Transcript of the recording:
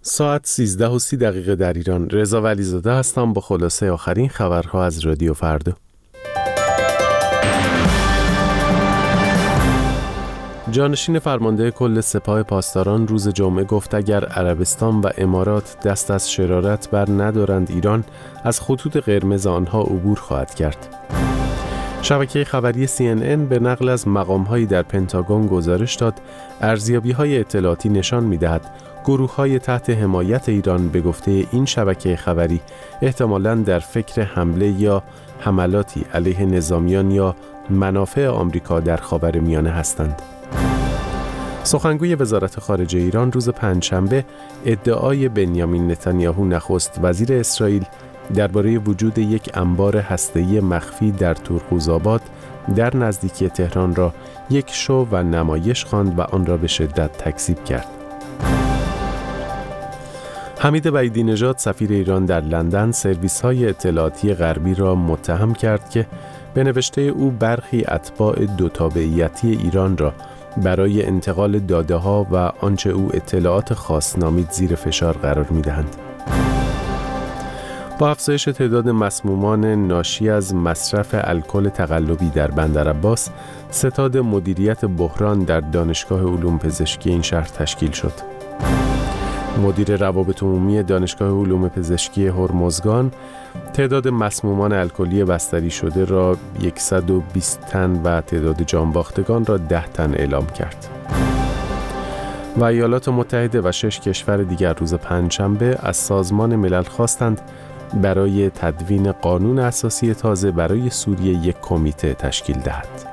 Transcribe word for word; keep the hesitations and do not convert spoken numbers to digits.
ساعت سیزده و سی دقیقه در ایران. رضا ولیزاده هستم با خلاصه آخرین خبرها از رادیو فردا. جانشین فرمانده کل سپاه پاسداران روز جمعه گفت اگر عربستان و امارات دست از شرارت بر ندارند ایران از خطوط قرمز آنها عبور خواهد کرد. شبکه خبری سی ان ان به نقل از مقام‌هایی در پنتاگون گزارش داد ارزیابی‌های اطلاعاتی نشان می‌دهد گروه‌های تحت حمایت ایران به گفته این شبکه خبری احتمالاً در فکر حمله یا حملاتی علیه نظامیان یا منافع آمریکا در خاورمیانه هستند. سخنگوی وزارت خارجه ایران روز پنجشنبه ادعای بنیامین نتانیاهو نخست وزیر اسرائیل درباره وجود یک انبار هسته‌ای مخفی در تورقوزآباد در نزدیکی تهران را یک شو و نمایش خواند و آن را به شدت تکذیب کرد. حمید بعیدی نژاد سفیر ایران در لندن سرویس‌های اطلاعاتی غربی را متهم کرد که به نوشته او برخی اتباع دو تابعیتی ایران را برای انتقال داده‌ها و آنچه او اطلاعات خاص نامید زیر فشار قرار می‌دهند. با افزایش تعداد مسمومان ناشی از مصرف الکل تقلبی در بندرعباس، ستاد مدیریت بحران در دانشگاه علوم پزشکی این شهر تشکیل شد. مدیر روابط عمومی دانشگاه علوم پزشکی هرمزگان تعداد مسمومان الکلی بستری شده را صد و بیست تن و تعداد جانباختگان را ده تن اعلام کرد. و ایالات متحده و شش کشور دیگر روز پنجشنبه از سازمان ملل خواستند برای تدوین قانون اساسی تازه برای سوریه یک کمیته تشکیل دهد.